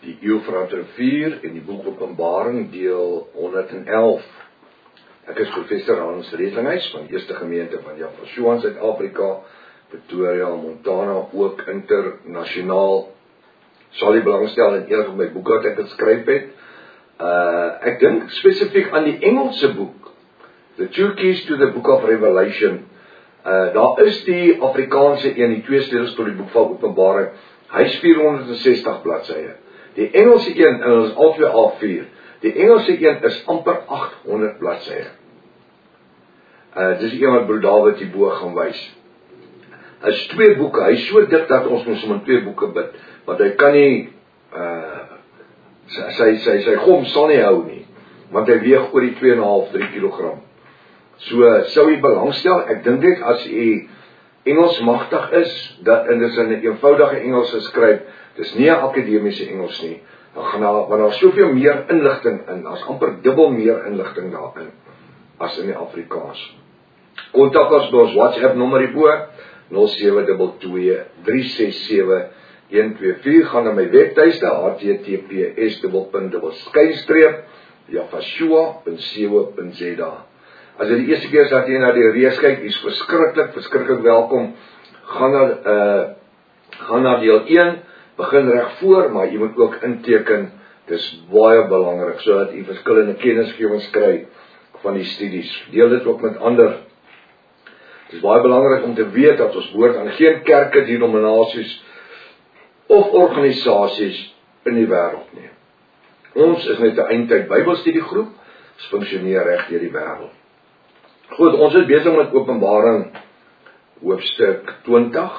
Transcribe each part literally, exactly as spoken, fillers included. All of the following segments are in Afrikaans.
die Eufraat-rivier en die boek Openbaring deel honderdelf. Ek is professor Hans Redlinghuis van die Eerste Gemeente van Yafashua in Suid-Afrika, Pretoria, Montana, ook internasionaal. Sal jy belangstel in enige my boek wat ek geskryf het. Uh, ek dink spesifiek aan die Engelse boek, The Two Keys to the Book of Revelation. Uh, daar is die Afrikaanse een, die twee sleutels tot die boek van Openbaring. Hy is vierhonderdsestig bladsye. Die Engelse een, en ons is al twee A vier, die Engelse een is amper agthonderd bladsye. Uh, dis die een wat broer David hierbo gaan wys. Hy is twee boeke, hy is so dik dat ons moes om in twee boeke bid, want hy kan nie, uh, sy, sy, sy gom sal nie hou nie, want hy weeg oor die twee en 'n half, drie kilogram. So, sou jy belangstel, ek dink net as jy Engels magtig is, dat, en dis in 'n eenvoudige Engels geskryf, dis nie 'n akademiese Engels nie, dan gaan daar, want daar soveel meer inligting in, as amper dubbel meer inligting daarin, as in die Afrikaans. Kontak ons by ons WhatsApp nommer hierbo, nul sewe twee twee, drie ses sewe, een twee vier, gaan na my webtuiste, h t t p s skynstreep, yafashua punt co punt z a. As jy die eerste keer is dat jy na die reeks kyk, die is verskriklik, verskriklik welkom, gaan na, uh, gaan na deel een, begin reg voor, maar jy moet ook inteken, dis baie belangrik, so dat jy verskillende kennisgewings kry van die studies. Deel dit ook met ander. Het is baie belangrik om te weet dat ons behoort aan geen kerke, denominasies of organisasies in die wêreld nie. Ons is net 'n eindtyd Bybelstudiegroep, ons funksioneer reg deur die wêreld. Goed, ons is besig met Openbaring hoofstuk twintig.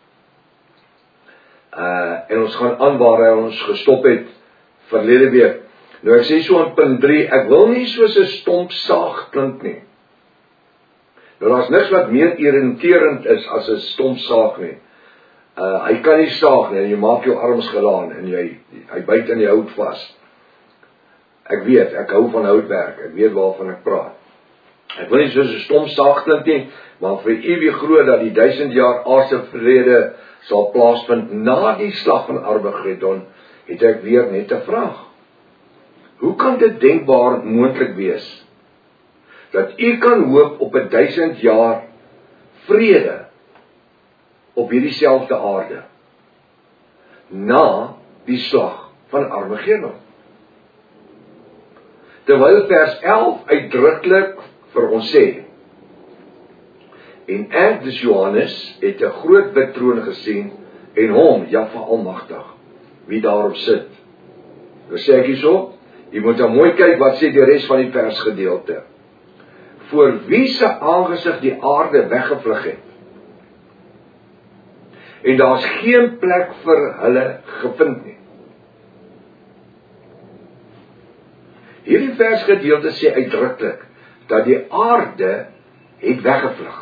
Uh, en ons gaan aan waar hy ons gestop het verlede week. Nou ek sê so aan punt drie, ek wil nie soos 'n stomp saag klink nie. Nou daar is niks wat meer irriterend is as 'n stomp saag nie. Uh, hy kan nie saag nie, en jy maak jou arms gelaan, en jy, hy byt in die hout vas. Ek weet, ek hou van houtwerk, ek weet waarvan ek praat. Ek wil nie soos 'n stomp saag klink nie, maar vir ewig glo dat die duisend jaar aardse vrede sal plaasvind na die slag van Armageddon, het ek weer net 'n vraag. Hoe kan dit denkbaar moontlik wees, dat u kan hoop op 'n duisend jaar vrede op hierdie selfde aarde, na die slag van Armageddon? Terwyl vers elf uitdruklik vir ons sê, en ek, dus Johannes, het 'n groot wit troon gesien, en hom, Jahwe Almagtig, wie daarop sit. Nou sê ek hierso, jy moet dan mooi kyk wat sê die res van die versgedeelte. Voor wie se aangesig die aarde weggevlug het, en daar's geen plek vir hulle gevind nie. Hierdie versgedeelte sê uitdruklik, dat die aarde het weggevlug.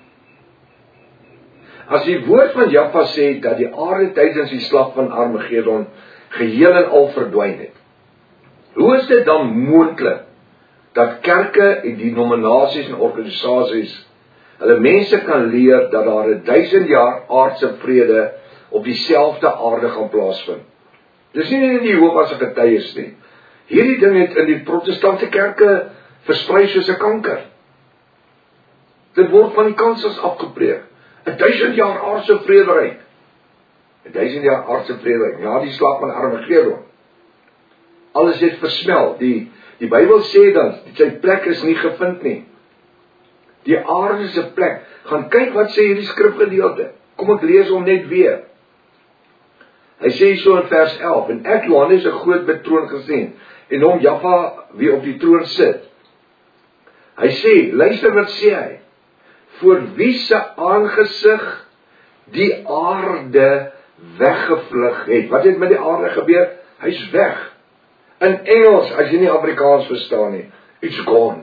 As die woord van Jahwe sê, dat die aarde tydens die slag van Armageddon geheel en al verdwyn het, hoe is dit dan moontlik, dat kerke en denominasies en organisasies, hulle mense kan leer, dat daar 'n duisend jaar aardse vrede op dieselfde aarde gaan plaasvind? Dis nie net die Jehovah's getuies nie. Hierdie ding het in die protestantse kerke versprei soos 'n kanker. Dit word van die kansels afgepreek. 'n duisend jaar aardse vrederyk. 'n duisend jaar aardse vrederyk, na die slag van Armageddon. Alles het versmel. Die, die Bybel sê dan, sy plek is nie gevind nie. Die aarde se plek. Gaan kyk wat sê hierdie skrifgedeelte. Kom ek lees hom net weer. Hy sê so in vers elf, en ek, Johannes, 'n groot wit troon gesien, en hom Jahwe wie op die troon sit. Hy sê, luister wat sê hy, voor wie se aangesig die aarde weggevlug het. Wat het met die aarde gebeur? Hy's weg. In Engels, as jy nie Afrikaans verstaan nie, it's gone.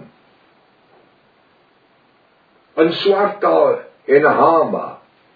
In swart taal, en hama,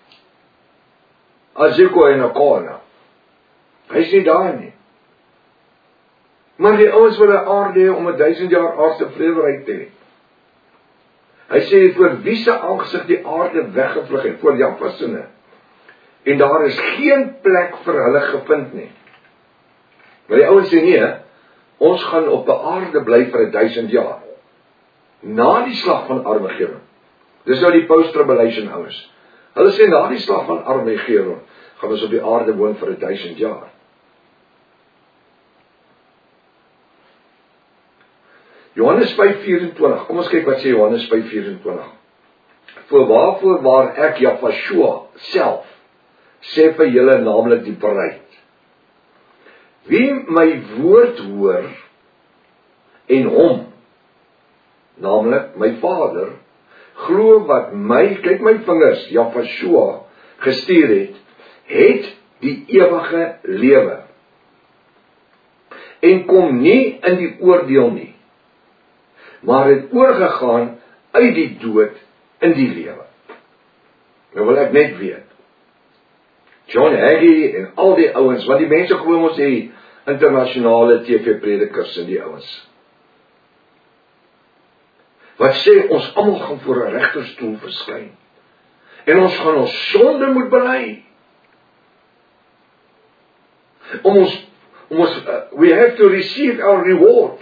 aziko en akona. Hy's nie daar nie. Maar die ouens wil 'n aarde hê om 'n duisend jaar aardse vrederyk te hê. Hy sê, voor wie se aangesig die aarde weggevlug het, voor Jahwe se. En daar is geen plek vir hulle gevind nie. Maar die ouens sê nee, ons gaan op die aarde bly vir 'n duisend jaar. Na die slag van Armageddon. Dis nou die post-tribulation ouens. Hulle sê na die slag van Armageddon gaan ons op die aarde woon vir 'n duisend jaar. Johannes vyf vyf-en-twintig, kom ons kyk wat sê Johannes vyf vyf-en-twintig. Voor waarvoor waar ek, Jahweh self, sê vir julle naamlik die bruid. Wie my woord hoor, en hom, naamlik my Vader, glo wat my, kyk my vingers, Jahweh gestuur het, het die ewige lewe. En kom nie in die oordeel nie, maar het oorgegaan uit die dood in die lewe. Nou wil ek net weet, John Hagee en al die ouens, want die mense glo mos die internasionale T V-predikers en die ouens, wat sê ons almal gaan voor 'n regterstoel verskyn, en ons gaan ons sonde moet bely, om ons, om ons, uh, we have to receive our reward.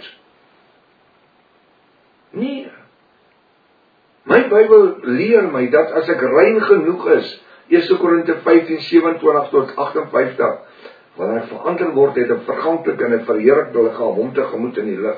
Nee. My Bybel leer my dat as ek rein genoeg is, Eerste Korinte vyftien sewe-en-twintig tot agt en vyftig, wanneer ek verander word het 'n verganklike en 'n verheerlikte liggaam hom tegemoet in die lig,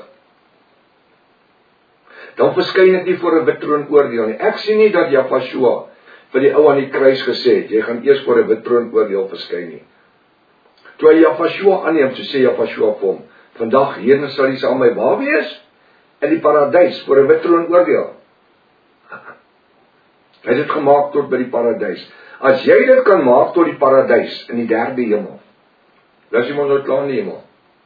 dan verskyn ek nie voor 'n wit troon oordeel nie. Ek sien nie dat Jahweh vir die ou aan die kruis gesê het, jy gaan eers voor 'n wit troon oordeel verskyn nie. Toe hy Jahweh aanneem, toe sê Jahweh vir hom, vandag hierna sal jy saam my waar wees? In die paradys, voor 'n wit troon oordeel. Hy het dit gemaak tot by die paradys. As jy dit kan maak tot die paradys, in die derde hemel, dan is jy mos nou klaar in die hemel.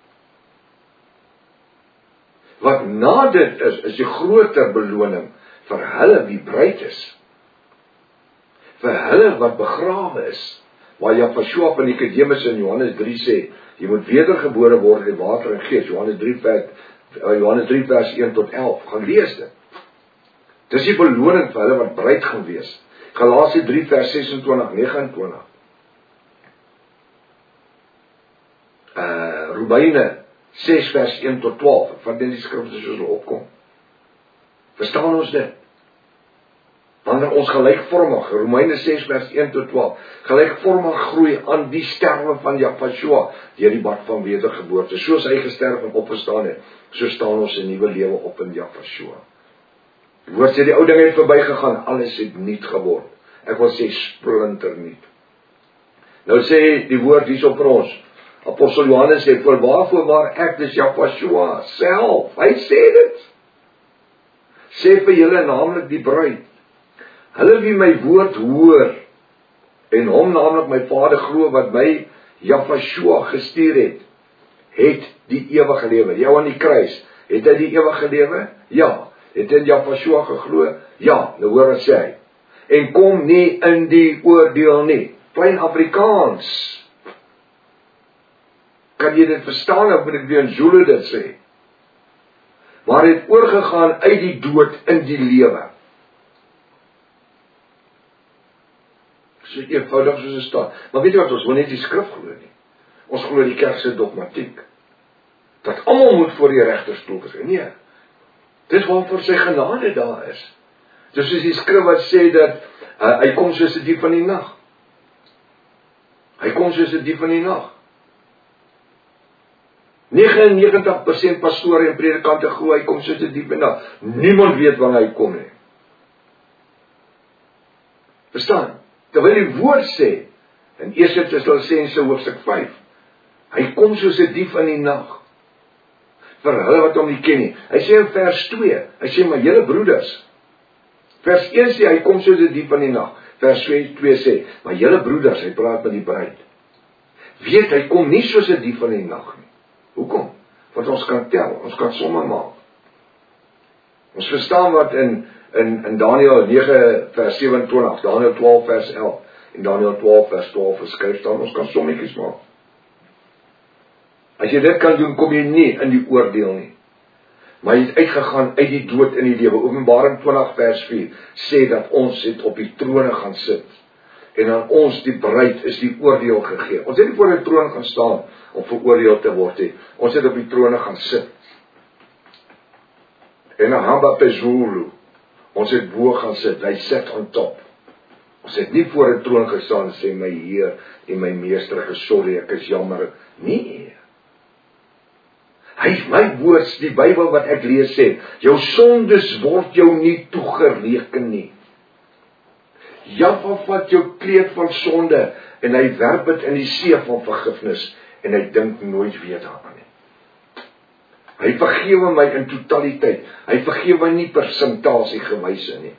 Wat na dit is, is die groter beloning vir hulle wie bruid is. Vir hulle wat begrawe is, waar Jahweh in Nikodemus in Johannes drie sê, jy moet wedergebore word in water en gees, Johannes drie vers, Johannes drie vers een tot elf, gaan lees dit. Dis die beloning vir hulle wat bruid gaan wees. Galasië drie vers ses-en-twintig, nege-en-twintig. Uh, Romeine ses vers een tot twaalf, wat in die skrifte soos hulle opkom. Verstaan ons dit? Wanneer ons gelykvormig, Romeine ses vers een tot twaalf, gelykvormig groei aan die sterwe van Jahweh, deur die bad van wedergeboorte, soos hy gesterf en opgestaan het, so staan ons 'n nuwe lewe op in Jahweh. Die woord sê die ou dinge het verbygegaan, alles het nuut geword. Ek wil sê splinter nuut. Nou sê die woord hierso vir ons, Apostel Johannes sê, vir waarvoor waar ek, dis Jahweh self, hy sê dit. Sê vir julle naamlik die bruid, hulle wie my woord hoor, en hom naamlik my Vader glo, wat my Jahweh gestuur het, het die ewige lewe. Jou aan die kruis, het hy die ewige lewe? Ja. Het in Jahweh geglo? Ja, nou hoor wat sê hy. En kom nie in die oordeel nie. Klein Afrikaans. Kan jy dit verstaan, of moet ek weer in Zulu dit sê? Maar het oorgegaan uit die dood in die lewe. So eenvoudig soos dit staan. Maar weet jy wat, ons wil net die skrif glo nie. Ons glo die kerk se dogmatiek. Dat almal moet voor die regterstoel verskyn. Nee. Dis waarvoor sy genade daar is. Dis soos die skrif wat sê dat uh, hy kom soos 'n dief van die nag. Hy kom soos 'n dief van die nag. negenennegentig persent pastore en predikante glo hy kom soos 'n dief van die nag. Niemand weet wanneer hy kom nie. Verstaan? Terwyl die woord sê in Eerste Tessalonisense hoofstuk vyf, hy kom soos 'n dief in die nag. Vir hulle wat hom nie ken nie. Hy sê in vers twee, hy sê maar julle broeders. Vers een sê hy kom soos 'n dief in die nag. Vers twee sê, maar julle broeders, hy praat met die bruid. Weet hy kom nie soos 'n dief in die nag nie. Hoekom? Want ons kan tel, ons kan somme maak. Ons verstaan wat in in in Daniël nege vers sewe-en-twintig, Daniël twaalf vers elf en Daniël twaalf vers twaalf geskryf staan, ons kan sommetjies maak. As jy dit kan doen, kom jy nie in die oordeel nie. Maar jy het uitgegaan uit die dood in die lewe. Openbaring twintig vers vier sê dat ons het op die trone gaan sit En aan ons, die bruid, is die oordeel gegee. Ons het nie voor die troon gaan staan om veroordeel te word nie. Ons het op die trone gaan sit. En Ahamba Pezulu, ons het bo gaan sit, hy sit on top. Ons het nie voor die troon gestaan en sê, my Heer en my meester, sorry, ek is jammer. Nee. Hy, my woord, die Bybel wat ek lees sê, jou sondes word jou nie toegereken nie. Jaffa vat jou kleed van sonde en hy werp dit in die see van vergifnis en hy dink nooit weer daaraan nie. Hy vergewe my in totaliteit. Hy vergewe my nie persentasie gewyse nie.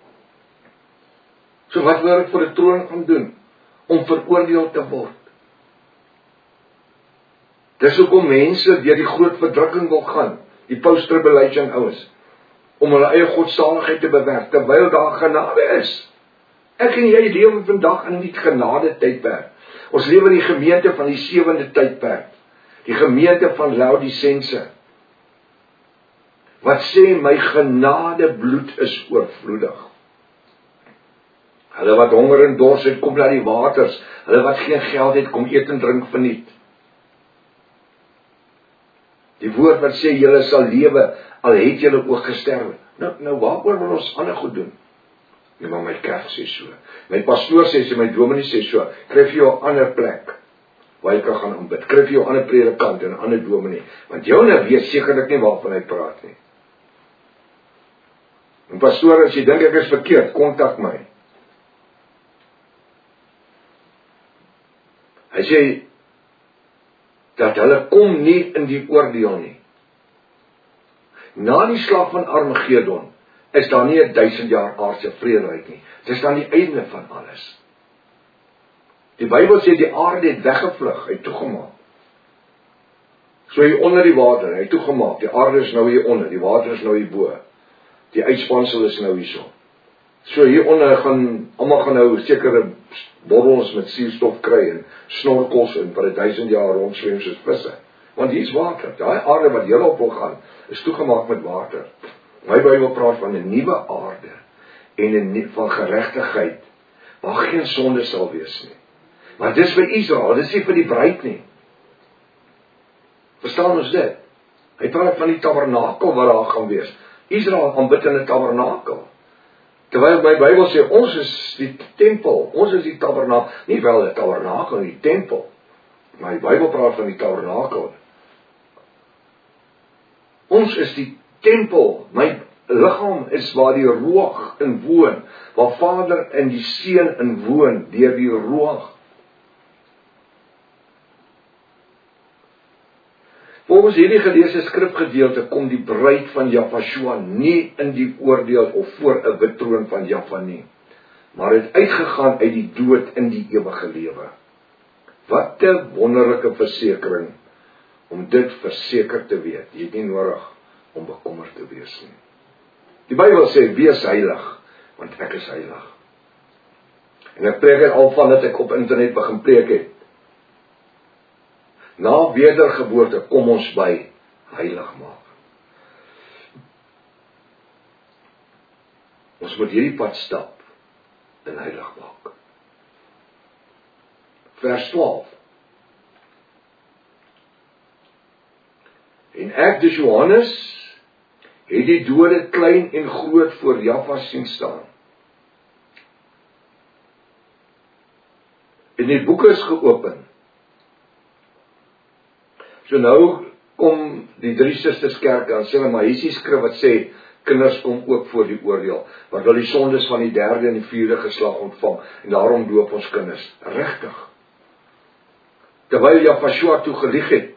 So wat wil ek vir die troon gaan doen? Om veroordeel te word. Dis hoekom mense deur die groot verdrukking wil gaan, die post-tribulation ouens, om hulle eie godsaligheid te bewerk, terwyl daar genade is. Ek en jy lewe vandag in die genade tydperk. Ons lewe in die gemeente van die sewende tydperk. Die gemeente van Laodicense. Wat sê my genade bloed is oorvloedig. Hulle wat honger en dors het, kom na die waters. Hulle wat geen geld het, kom eet en drink verniet. Die woord wat sê, julle sal lewe, al het julle ook gesterwe. Nou, nou waaroor wil ons ander goed doen? Nee, maar my kerk sê so. My pastoor sê so, my dominee sê so, kry vir jou 'n ander plek, waar jy kan gaan aanbid. Kry vir jou 'n ander predikant en 'n ander dominee. Want jou nou weet sekerlik nie waarvan hy praat nie. En pastoor, as jy dink ek is verkeerd, kontak my. Hy sê, dat hulle kom nie in die oordeel nie. Na die slag van Armageddon, is daar nie 'n duisend jaar aardse vrederyk nie. Dit is dan die einde van alles. Die Bybel sê die aarde het weggevlug, hy het toegemaak. So hier onder die water, hy het toegemaak. Die aarde is nou hier onder, die water is nou hier bo. Die uitspansel is nou hierso. So hier onder gaan, almal gaan nou sekere bottels met suurstof kry en snorkels en vir 'n duisend jaar rondswem soos visse. Want hier is water. Daai aarde wat julle op wil gaan, is toegemaak met water. My Bybel praat van 'n nuwe aarde en 'n van geregtigheid waar geen sonde sal wees nie. Maar dis vir Israel, dis nie vir die bruid nie. Verstaan ons dit? Hy praat van die tabernakel wat daar gaan wees. Israel aanbid in 'n tabernakel. Terwyl my Bybel sê ons is die tempel, ons is die tabernakel, nie wel 'n tabernakel nie, die tempel. Maar die Bybel praat van die tabernakel. Ons is die tempel, my liggaam is waar die Ruach in woon, waar Vader en die Seun in woon, deur die Ruach. Volgens hierdie geleesde skrifgedeelte kom die bruid van Jahshua nie in die oordeel of voor 'n wit troon van Jahwe nie, maar het uitgegaan uit die dood in die ewige lewe. Wat 'n wonderlike versekering om dit verseker te weet. Jy het nie nodig om bekommerd te wees nie. Die Bybel sê, wees heilig, want ek is heilig. En ek preek het al van dat ek op internet begin preek het. Na wedergeboorte kom ons by heilig maak. Ons moet hierdie pad stap en heilig maak. Vers twaalf. En ek, dus Johannes, het die dode klein en groot voor Jahwe sien staan. En die boeke is geopen. So nou kom die drie susters kerk aan, sê hulle, maar hier is die skrif wat sê, kinders kom ook voor die oordeel, want hulle die sondes van die derde en die vierde geslag ontvang, en daarom doop ons kinders. Regtig. Terwyl Jahshua toe gelieg het,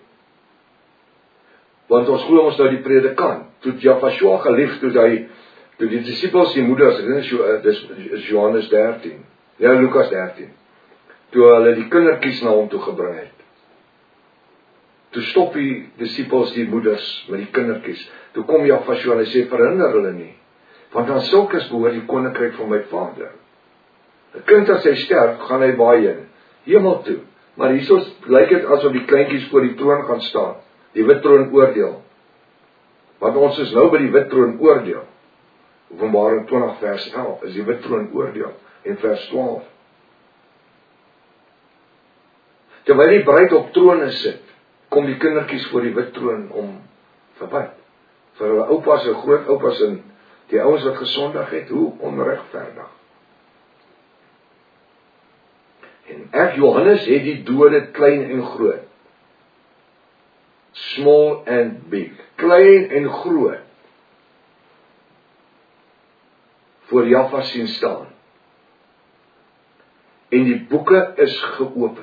want ons glo ons nou die predikant, toe Jahshua gelieg, toe hy, toe die disciples, die moeders, dis is Johannes dertien, ja, Lukas dertien, toe hulle die kindertjies na hom toe gebring het. Toe stop die disciples, die moeders, met die kindertjies. Toe kom Jahshua en hy sê, verhinder hulle nie, want aan sulkes behoort die koninkryk van my Vader. 'n Kind as hy sterf, gaan hy waarheen? Hemel toe. Maar hierso lyk dit asof die kleintjies voor die troon gaan staan, die wit troon oordeel. Want ons is nou by die wit troon oordeel. Openbaring twintig vers elf is die wit troon oordeel, en vers twaalf. Terwyl die bruid op trone sit, kom die kindertjies voor die wit troon om verby. Vir hulle oupas en groot oupas en die ouens wat gesondig het, hoe onregverdig. En ek, Johannes, het die dode klein en groot. Small and big. Klein en groot. Voor Jaffa sien staan. En die boeke is geopen.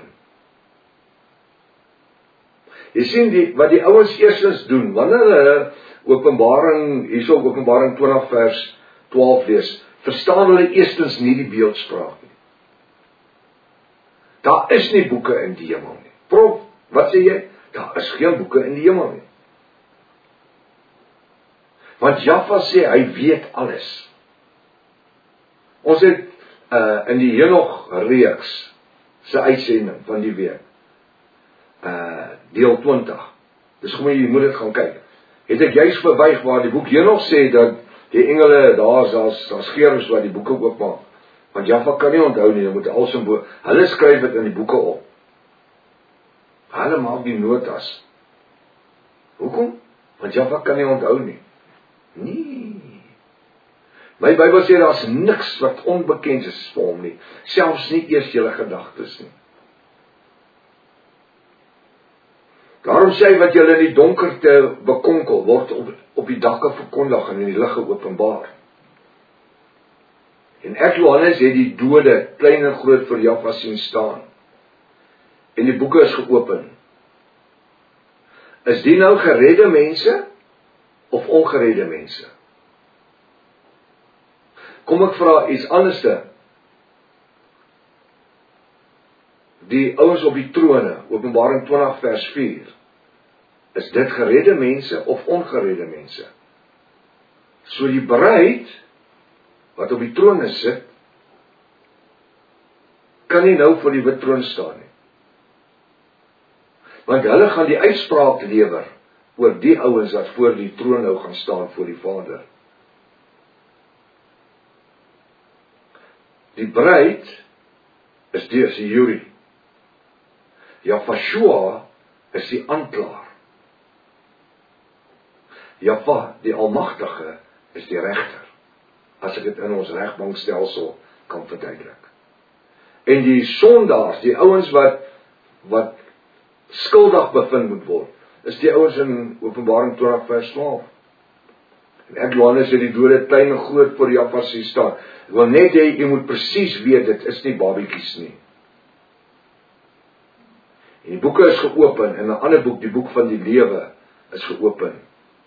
Jy sien die, wat die ouens eerstens doen, wanneer hulle Openbaring, hierso Openbaring twintig vers twaalf lees, verstaan hulle eerstens nie die beeldspraak nie. Daar is nie boeke in die hemel nie. Prof, wat sê jy? Daar is geen boeke in die hemel nie. Want Jaffa sê, hy weet alles. Ons het uh, in die Henoch reeks se uitsending van die week, uh, deel twintig, dis kom jy moet dit gaan kyk, het ek juist verwyg waar die boek Henoch sê, dat die engele, daar is daar scherms wat die boeke oopmaak, want Jaffa kan nie onthou nie, moet al sy boek, hulle skryf dit in die boeke op, hulle maak die notas. Hoekom? Want Jaffa kan nie onthou nie. Nee. My Bybel sê, daar is niks wat onbekend is vir hom nie, selfs nie eers julle gedagtes nie. Daarom sê hy, wat julle in die donkerte bekonkel, word op, op die dakke verkondig en in die lig geopenbaar. En ek, Johannes, het die dode, klein en groot vir Jaffa sien staan. En die boeke is geopen. Is die nou geredde mense, of ongeredde mense? Kom ek vra iets anderste. Die ouens op die trone, Openbaring twintig vers vier, is dit geredde mense of ongeredde mense? So die bruid, wat op die trone sit, kan nie nou voor die wit troon staan nie. Want hulle gaan die uitspraak lewer, oor die ouens wat voor die troon nou gaan staan voor die Vader. Die bruid is die, is die jury. Jafashua is die aanklaer. Jaffa, die Almagtige, is die regter. As ek dit in ons regbankstelsel kan verduidelik. En die sondaars, die ouens wat, wat skuldig bevind moet word, is die ouens in Openbaring twintig vers twaalf. En ek, Johannes, het die dode klein en groot voor Jaffa sien staan. Ek wil net hê, jy moet presies weet, dit is nie babiekies nie. En die boeke is geopen, en 'n ander boek, die boek van die lewe, is geopen.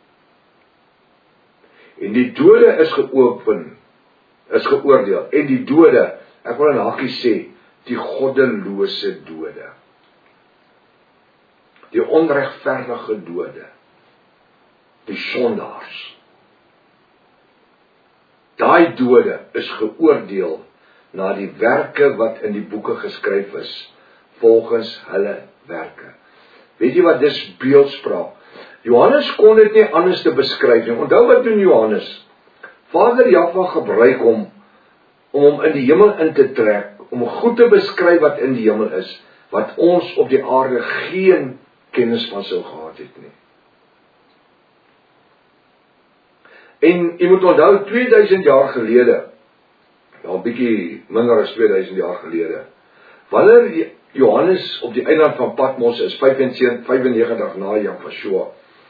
En die dode is geopen, is geoordeel. En die dode, ek wil in hakkies sê, die goddelose dode. Die onregverdige dode. Die sondaars. Daai dode is geoordeel na die werke wat in die boeke geskryf is, volgens hulle werke. Weet jy wat dis beeldspraak? Johannes kon dit nie anders te beskryf nie. Onthou wat doen Johannes? Vader Jaffa gebruik hom om hom in die hemel in te trek, om goed te beskryf wat in die hemel is, wat ons op die aarde geen kennis van sou gehad het nie. En jy moet onthou, tweeduisend jaar gelede, nou 'n bietjie minder as tweeduisend jaar gelede, wanneer Johannes op die eiland van Patmos is, vyfennegentig na Jafashua,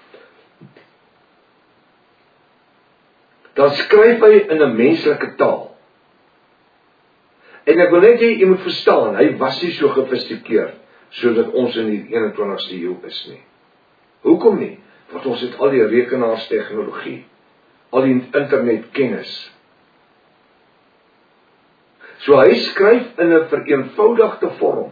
dan skryf hy in 'n menslike taal. En ek wil net hê, jy moet verstaan, hy was nie so gefistikeerd, sodat ons in die eenentwintigste eeu is nie. Hoekom nie? Want ons het al die rekenaarstegnologie, al die internetkennis. So hy skryf in 'n vereenvoudigde vorm,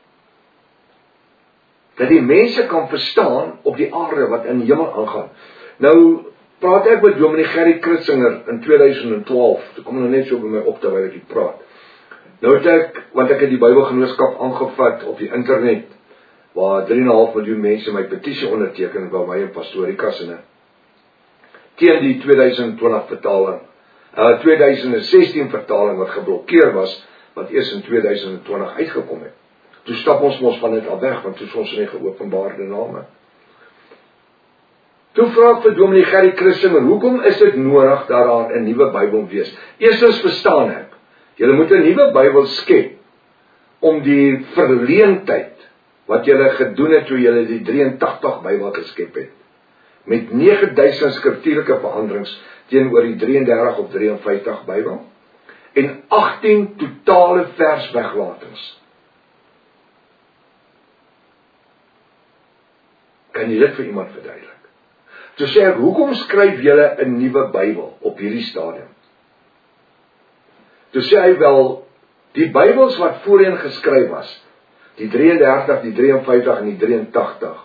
dat die mense kan verstaan op die aarde wat in die hemel aangaan. Nou, praat ek met Dominee Gerry Kritzinger in tweeduisend twaalf, toe kom nou net so by my op terwyl ek die praat. Nou het ek, want ek het die Bybelgenootskap aangevat op die internet, waar drie en 'n half miljoen mense my petisie onderteken, by my en Pastoor Rikas en teen die tweeduisend twintig vertaling, uh, tweeduisend sestien vertaling wat geblokkeer was, wat eers in tweeduisend twintig uitgekom het. Toe stap ons mos van dit af weg, want toe is ons in die geopenbaarde name. Toe vra ek vir Dominee Gerry Christinger, hoekom is dit nodig dat daar 'n nuwe Bybel wees? Eerstens verstaan ek, julle moet 'n nuwe Bybel skep om die verleentheid wat julle gedoen het toe julle die drieëntagtig Bybel geskep het, met nege duisend skriftuurlike veranderings teenoor die drie en dertig of drie en vyftig Bybel en agttien totale vers weglatings. Kan jy dit vir iemand verduidelik? Toe sê ek, hoekom skryf julle 'n nuwe Bybel op hierdie stadium? Toe sê hy wel, die Bybels wat voorheen geskryf was, die drie en dertig, die drie en vyftig en die drieëntagtig,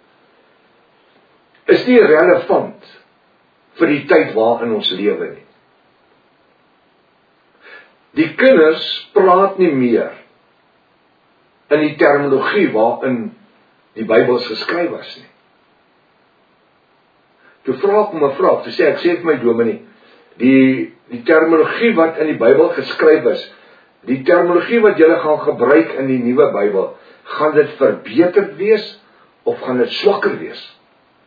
is nie relevant vir die tyd waarin ons lewe nie. Die kinders praat nie meer in die terminologie waarin die Bybels geskryf was nie. Toe vra ek om 'n vraag, toe sê ek, sê vir my dominee, die, die terminologie wat in die Bybel geskryf is, die terminologie wat julle gaan gebruik in die nuwe Bybel, gaan dit verbeter wees, of gaan dit swakker wees?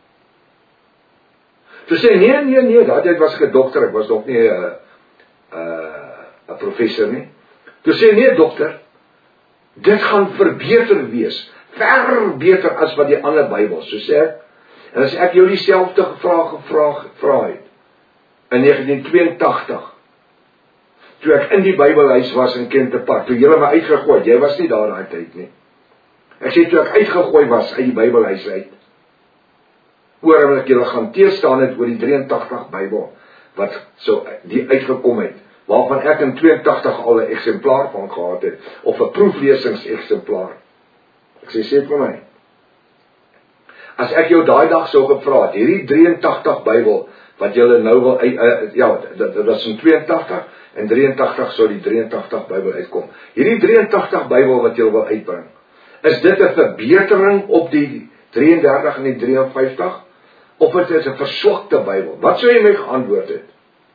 Toe sê, nee, nee, nee, dat dit was ek 'n dokter, ek was nog nie 'n uh, uh, 'n professor nie. Toe sê, nee dokter, dit gaan verbeter wees, ver beter as wat die ander Bybels, so sê ek, en as ek jou dieselfde vraag gevra gevra het, in negentien tweeëntagtig, toe ek in die Bybelhuis was in Kenter Park, toe julle my uitgegooi, jy was nie daar daai tyd nie. Ek sê, toe ek uitgegooi was uit die Bybelhuis uit, oor omdat ek julle gaan teestaan het oor die drieëntagtig Bybel, wat so die uitgekom het, waarvan ek in tweeëntagtig al 'n eksemplaar van gehad het, of 'n proeflesingseksemplaar. Ek sê, sê vir my, as ek jou daai dag sou gevra het, hierdie drieëntagtig Bybel, wat julle nou wil, uh, ja, dit, dit was in tweeëntagtig, en drieëntagtig sou die drieëntagtig Bybel uitkom. Hierdie drieëntagtig Bybel wat julle wil uitbring, is dit 'n verbetering op die drie en dertig en die drie en vyftig, of het is 'n verswakte Bybel? Wat sou jy my geantwoord het?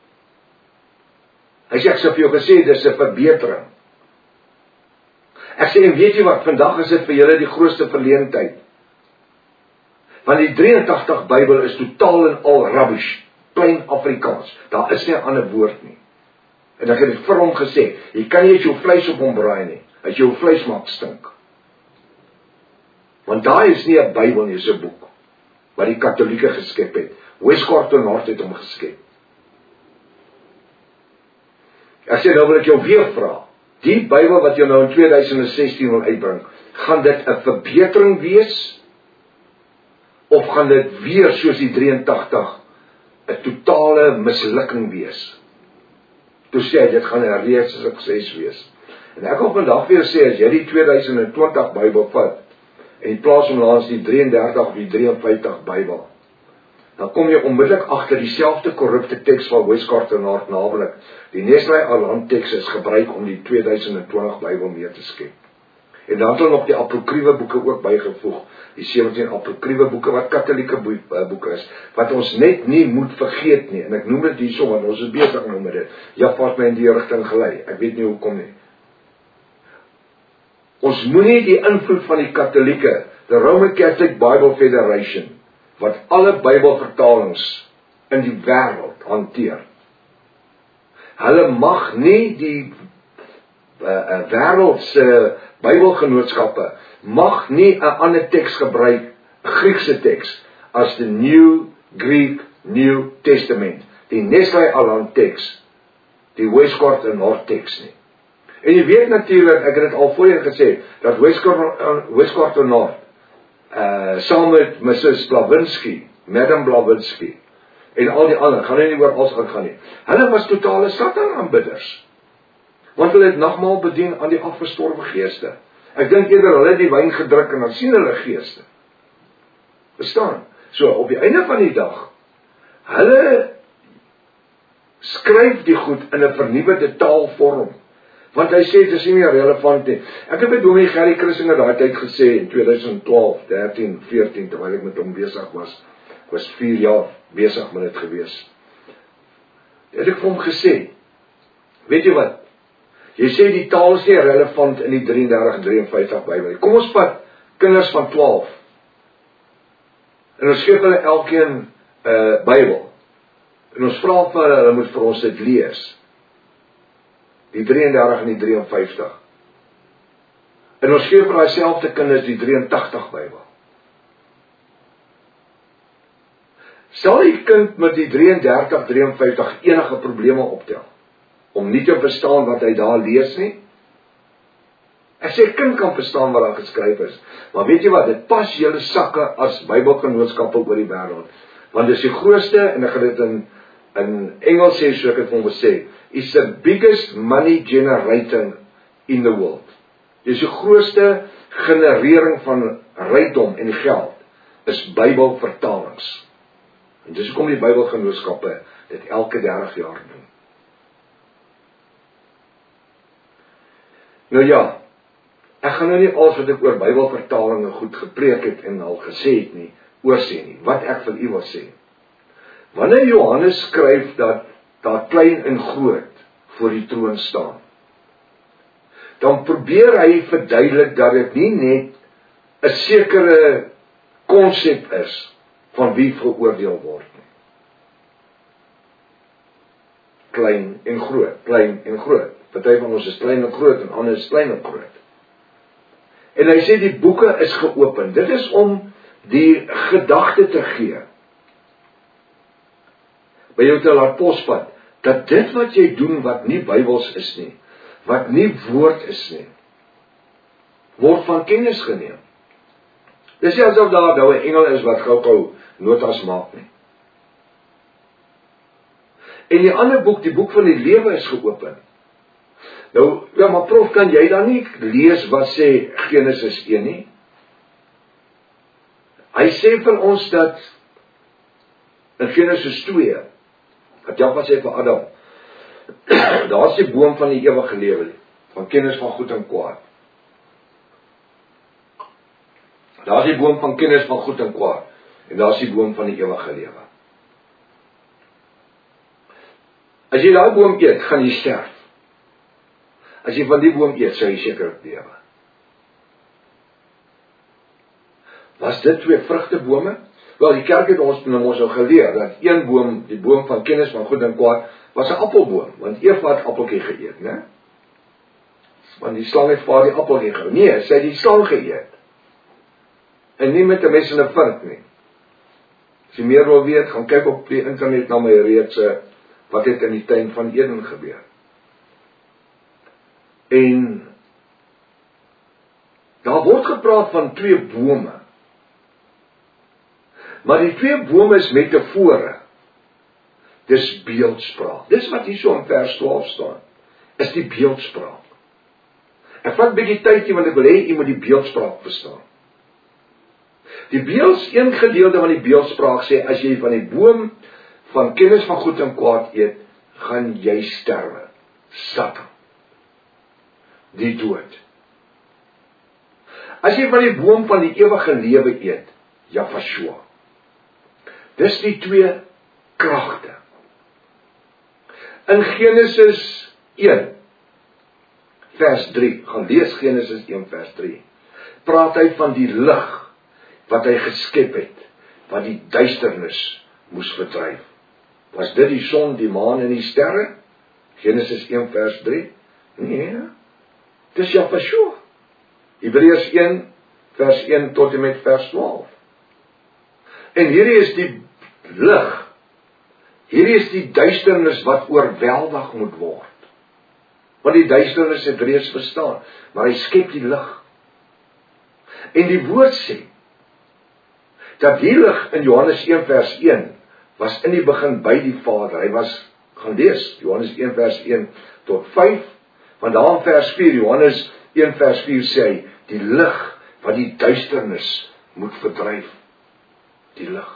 Hy sê, ek sou vir jou gesê, dis 'n verbetering. Ek sê, en weet jy wat, vandag is dit vir julle die grootste verleentheid. Want die drieëntagtig Bybel is totaal en al rubbish, plain Afrikaans. Daar is nie 'n ander woord nie. En ek het dit vir hom gesê, jy kan nie eens jou vleis op hom braai nie, as jou vleis maak stink. Want daai is nie 'n Bybel nie, dis 'n boek, wat die Katolieke geskep het. Westcott North het hom geskep. Ek sê, nou wil ek jou weer vra, die Bybel wat jy nou in tweeduisend sestien wil uitbring, gaan dit 'n verbetering wees, of gaan dit weer soos die drieëntagtig 'n totale mislukking wees? Toe sê hy, dit gaan 'n reuse sukses wees. En ek wil vandag weer sê, as jy die tweeduisend twintig Bybel vat, en jy plaas hom langs die drie en dertig of die drie en vyftig Bybel, dan kom jy onmiddellik agter dieselfde korrupte teks van Westcott North, naamlik die Nestle Aland teks is gebruik om die tweeduisend twintig Bybel mee te skep. En dan het hulle nog die apokriewe boeke ook bygevoeg, die sewentien apokriewe boeke wat Katolieke boeke is, wat ons net nie moet vergeet nie, en ek noem dit hierso, want ons is besig nou met dit, Jaffa het my in die rigting gelei, ek weet nie hoekom nie. Ons moenie die invloed van die Katolieke, the Roman Catholic Bible Federation, wat alle Bybelvertalings in die wêreld hanteer. Hulle mag nie die uh, uh, wêreldse Bybelgenootskappe mag nie 'n ander teks gebruik, 'n Griekse teks, as die New Greek New Testament, die Nestle Aland teks, die Westcott North teks nie. En jy weet natuurlik, ek het dit al voorheen gesê, dat Westcott North, uh, saam met missus Blavinsky, Madam Blavinsky, en al die ander, gaan nie oor alles gaan nie, hulle was totale Satan aanbidders, want hulle het nagmaal bedien aan die afgestorwe geeste. Ek dink eerder hulle het die wyn gedruk en dan sien hulle geeste. Verstaan? So, op die einde van die dag, hulle skryf die goed in 'n vernuwende taalvorm, want hy sê, dit is nie meer relevant nie. Ek het met Dominee Gerry Christinger daai tyd gesê, in tweeduisend twaalf, dertien, veertien, terwyl ek met hom besig was, ek was vier jaar besig met dit gewees, het ek vir hom gesê, weet jy wat, Jy sê die taal is nie relevant in die drie en dertig drie en vyftig Bybel. Kom ons vat kinders van twaalf. En ons gee hulle elkeen 'n uh, Bybel. En ons vra vir hulle, hulle moet vir ons dit lees. Die drie en dertig en die drie en vyftig. En ons gee vir dieselfde kinders die drie en tagtig Bybel. Sal die kind met die drie en dertig drie en vyftig enige probleme optel? Om nie te verstaan wat hy daar lees nie? Ek sê kind kan verstaan wat daar geskryf is. Maar weet jy wat, dit pas julle sakke as Bybelgenootskappe oor die wêreld. Want dis die grootste, en ek gaan dit in, in Engels sê, so ek het hom gesê, is the biggest money generating in the world. Dis die grootste generering van rykdom en geld, is Bybelvertalings. En dis hoekom die Bybelgenootskappe dit elke dertig jaar doen. Nou ja, ek gaan nou nie alles wat ek oor Bybelvertalinge goed gepreek het en al gesê het nie, oorsê nie, wat ek vir u wil sê. Wanneer Johannes skryf dat daar klein en groot voor die troon staan, dan probeer hy verduidelik dat dit nie net 'n sekere konsep is van wie veroordeel word nie. Klein en groot, klein en groot. Party van ons is klein en groot en ander is klein en groot. En hy sê die boeke is geopen. Dit is om die gedagte te gee by jou te laat posvat, dat dit wat jy doen wat nie Bybels is nie, wat nie woord is nie, word van kennis geneem. Dis nie asof daar nou 'n engel is wat gou-gou notas maak nie. En die ander boek, die boek van die lewe is geopen. Nou, ja, maar prof, kan jy dan nie lees wat sê Genesis een nie? Hy sê vir ons dat in Genesis twee, wat Java sê vir Adam, daar is die boom van die ewige lewe, van kennis van goed en kwaad. Daar is die boom van kennis van goed en kwaad, en daar is die boom van die ewige lewe. As jy daai boom eet, gaan jy sterf. As jy van die boom eet, sal jy seker lewe. Was dit twee vrugtebome? Wel, die kerk het ons nou ons al geleer, dat een boom, die boom van kennis van goed en kwaad, was 'n appelboom, want Eva het appeltjie geëet, né? Want die slang het vir haar die appeltjie gehou. Nee, sy het die slang geëet. En nie met 'n mes en 'n vink nie. As jy meer wil weet, gaan kyk op die internet na my reekse, wat het in die tuin van Eden gebeur. En daar word gepraat van twee bome. Maar die twee bome is metafore. Dis beeldspraak. Dis wat hier so in vers twaalf staan. Is die beeldspraak. Ek vat 'n bietjie tyd hier, want ek wil hê jy moet die beeldspraak verstaan. Die beelds, een gedeelte van die beeldspraak sê, as jy van die boom van kennis van goed en kwaad eet, gaan jy sterwe. Satan. Die dood. As jy van die boom van die ewige lewe eet, Yahshua. Dis die twee kragte. In Genesis een, vers drie, gaan lees Genesis een vers drie, praat hy van die lig, wat hy geskep het, wat die duisternis moes verdryf. Was dit die son, die maan en die sterre? Genesis een vers drie? Nee, dis Yahshua. Hebreërs een vers een tot en met vers twaalf. En hierdie is die lig. Hierdie is die duisternis wat oorweldig moet word. Want die duisternis het reeds verstaan, maar hy skep die lig. En die woord sê dat die lig in Johannes een vers een was in die begin by die Vader. Hy was, gaan lees, Johannes een vers een tot vyf, want daar in vers vier, Johannes een vers vier sê hy, die lig wat die duisternis moet verdryf. Die lig.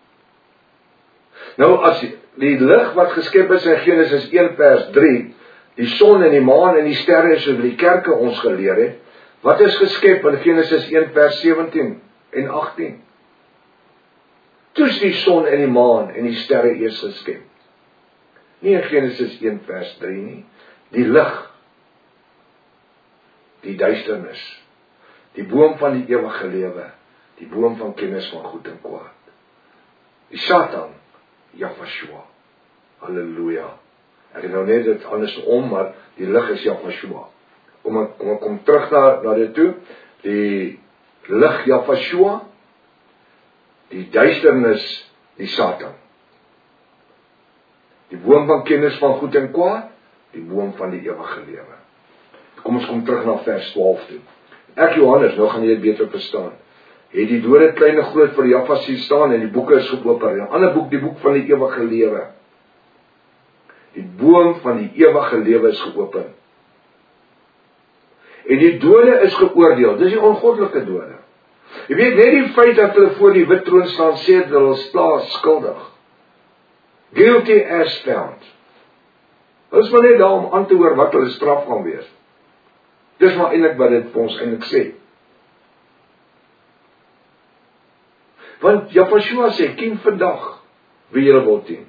Nou as die lig wat geskep is in Genesis een vers drie, die son en die maan en die sterre is oor die kerke ons geleer het, wat is geskep in Genesis een vers sewentien en agttien? Toe is die son en die maan en die sterre eers geskep. Nie in Genesis een vers drie nie, die lig die duisternis, die boom van die ewige lewe, die boom van kennis van goed en kwaad. Die Satan, Jahweh. Halleluja. Ek het nou net dit anders om, maar die lig is Jahweh. Kom ek kom, ek kom terug na, na dit toe, die lig Jahweh, die duisternis, die Satan. Die boom van kennis van goed en kwaad, die boom van die ewige lewe. Kom ons kom terug na vers twaalf toe. Ek Johannes, nou gaan jy dit beter verstaan. Het die dode klein en groot vir Jahweh sien staan en die boeke is geopen. En 'n ander boek, die boek van die ewige lewe. Die boom van die ewige lewe is geopen. En die dode is geoordeel. Dis die ongoddelike dode. Jy weet net die feit dat hulle voor die wit troon staan sê dat hulle staat skuldig. Guilty as found. Hulle is maar net daar om aan te hoor wat hulle straf gaan wees. Dis maar eintlik wat dit vir ons eintlik sê. Want Jahweh sê, ken vandag wie julle wil dien.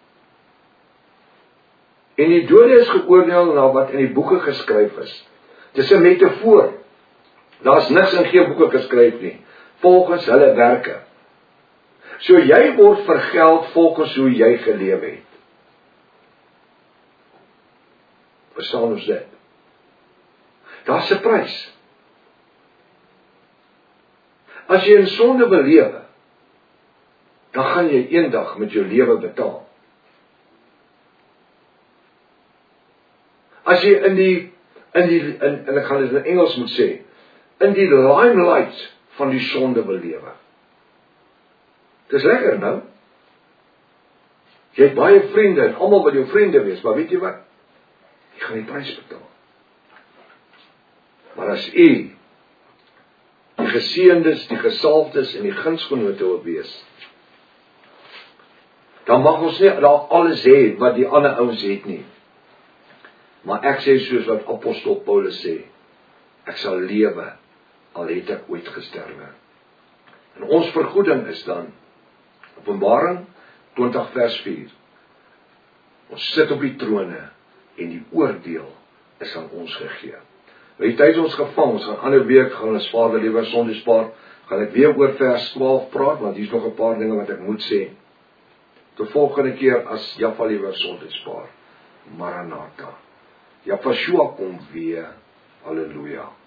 En die dode is geoordeel na wat in die boeke geskryf is. Dis 'n metafoor. Daar's niks in geen boeke geskryf nie, volgens hulle werke. So jy word vergeld volgens hoe jy geleef het. Verstaan ons dit? Daar's 'n prys. As jy in sonde wil lewe, dan gaan jy eendag met jou lewe betaal. As jy in die in die in, en ek gaan dit in Engels moet sê, in die limelight van die sonde wil lewe. Dis lekker nou. Jy het baie vriende en almal wil jou vriende wees, maar weet jy wat? Jy gaan die prys betaal. Maar as u die geseëndes, die gesalfdes en die gunsgenote wil wees, dan mag ons nie daar alles hê wat die ander ouens het nie. Maar ek sê soos wat apostel Paulus sê, ek sal lewe, al het ek ooit gesterwe. En ons vergoeding is dan, Openbaring twintig vers vier, ons sit op die trone, en die oordeel is aan ons gegee. Weet jy, ons gevang, ons gaan ander week, gaan ons Vader liewer Sondagspaar, gaan ek weer oor vers twaalf praat, want hier is nog 'n paar dinge wat ek moet sê. Tot volgende keer as Jahweh liewer Sondagspaar. Maranatha. Jahweh kom weer. Halleluja.